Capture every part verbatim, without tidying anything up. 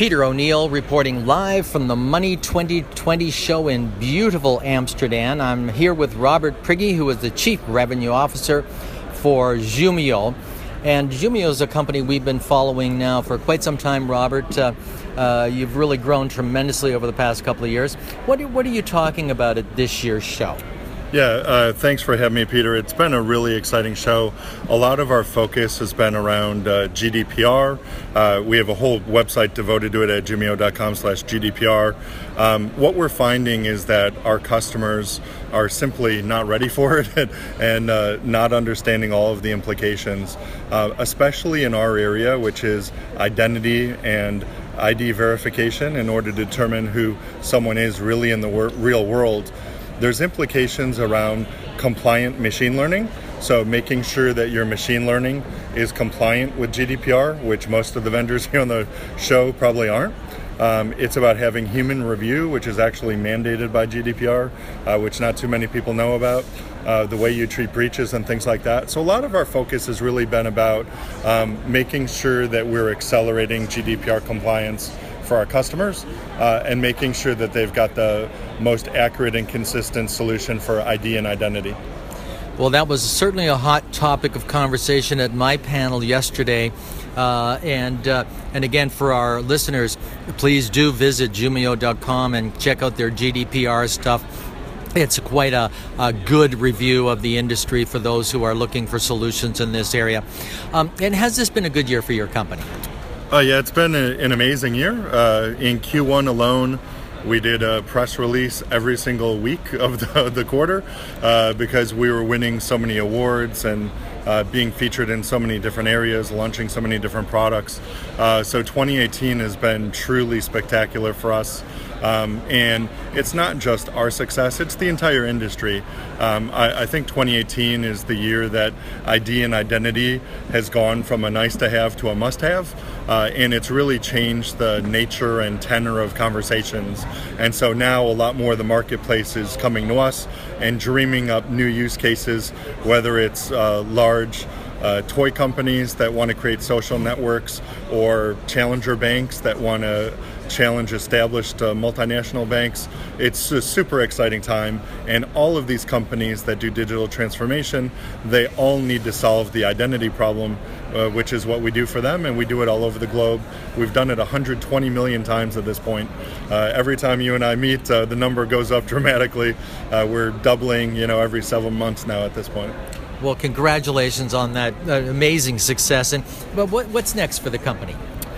Peter O'Neill reporting live from the Money twenty twenty show in beautiful Amsterdam. I'm here with Robert Prigge, who is the Chief Revenue Officer for Jumio. And Jumio is a company we've been following now for quite some time, Robert. Uh, uh, you've really grown tremendously over the past couple of years. What are, what are you talking about at this year's show? Yeah, uh, thanks for having me, Peter. It's been a really exciting show. A lot of our focus has been around uh, G D P R. Uh, we have a whole website devoted to it at jumio.com slash GDPR. Um, what we're finding is that our customers are simply not ready for it and, and uh, not understanding all of the implications, uh, especially in our area, which is identity and I D verification in order to determine who someone is really in the wor- real world. There's implications around compliant machine learning, so making sure that your machine learning is compliant with G D P R, which most of the vendors here on the show probably aren't. Um, it's about having human review, which is actually mandated by G D P R, uh, which not too many people know about, uh, the way you treat breaches and things like that. So a lot of our focus has really been about um, making sure that we're accelerating G D P R compliance for our customers uh, and making sure that they've got the most accurate and consistent solution for I D and identity. Well, that was certainly a hot topic of conversation at my panel yesterday. Uh, and uh, and again, for our listeners, please do visit jumio dot com and check out their G D P R stuff. It's quite a, a good review of the industry for those who are looking for solutions in this area. Um, and has this been a good year for your company? Oh, yeah, it's been a, an amazing year. Uh, in Q one alone, we did a press release every single week of the, the quarter uh, because we were winning so many awards and uh, being featured in so many different areas, launching so many different products. Uh, so twenty eighteen has been truly spectacular for us. Um, and it's not just our success, it's the entire industry. Um, I, I think twenty eighteen is the year that I D and identity has gone from a nice to have to a must have. Uh, and it's really changed the nature and tenor of conversations. And so now a lot more of the marketplace is coming to us and dreaming up new use cases, whether it's uh, large uh, toy companies that want to create social networks or challenger banks that want to challenge established uh, multinational banks. It's a super exciting time, and all of these companies that do digital transformation, they all need to solve the identity problem, uh, which is what we do for them, and we do it all over the globe. We've done it one hundred twenty million times at this point. Uh, every time you and I meet, uh, the number goes up dramatically. Uh, we're doubling, you know, every several months now at this point. Well, congratulations on that uh, amazing success. And but what, what's next for the company?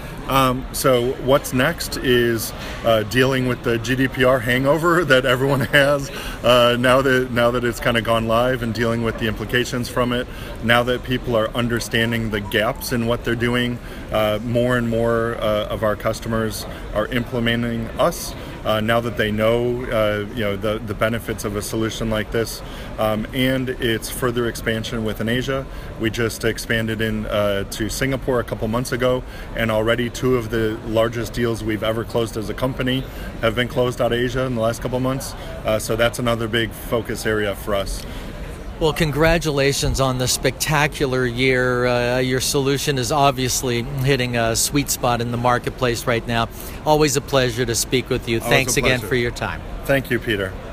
Um, so what's next is uh, dealing with the G D P R hangover that everyone has uh, now that now that it's kind of gone live, and dealing with the implications from it. Now that people are understanding the gaps in what they're doing, uh, more and more uh, of our customers are implementing us. Uh, now that they know, uh, you know, the, the benefits of a solution like this, um, and its further expansion within Asia. We just expanded in uh, to Singapore a couple months ago, and already two of the largest deals we've ever closed as a company have been closed out of Asia in the last couple months. Uh, so that's another big focus area for us. Well, congratulations on the spectacular year. Uh, your solution is obviously hitting a sweet spot in the marketplace right now. Always a pleasure to speak with you. Always Thanks a again pleasure. for your time. Thank you, Peter.